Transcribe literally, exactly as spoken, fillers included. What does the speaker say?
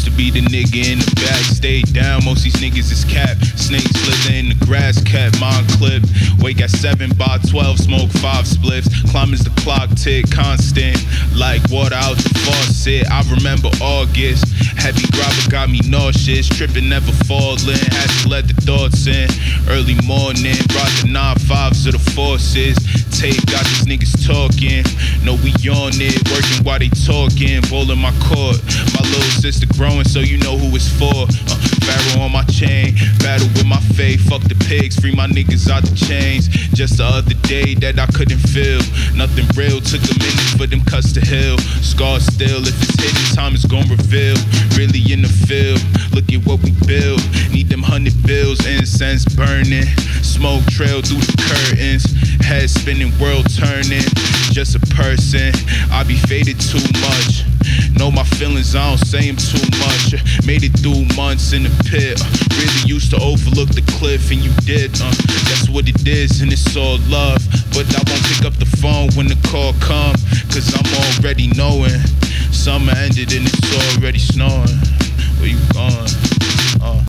to be the nigga in the back, stayed down, most these niggas is cap. Snakes slither in the grass, cat, mind clip. Wake at seven by twelve, smoke five spliffs. Climb as the clock tick, constant, like water out the faucet. I remember August, heavy grabber got me nauseous. Tripping, never falling, had to let the thoughts in. Early morning, brought the nine fives of the forces. Tape got these niggas talking. No, we on it, working while they talking. Ball in my court, my little sister growing, so you know who it's for. Uh, Pharaoh on my chain, battle with my faith. Fuck the pigs, free my niggas out the chains. Just the other day that I couldn't feel nothing real. Took a minute for them cuts to heal. Scars still, if it's hidden, time is gon' reveal. Really in the field, look at what we build. Need them hundred bills, incense burning. Smoke trail through the curtains. Head spinning, world turning. Just a person, I be faded too much. Know my feelings, I don't say them too much. Made it through months in the pit. Really used to overlook the cliff, and you did. Uh, that's what it is, and it's all love. But I won't pick up the phone when the call come, cause I'm already knowing. Summer ended and it's already snowing. Where you going? Uh.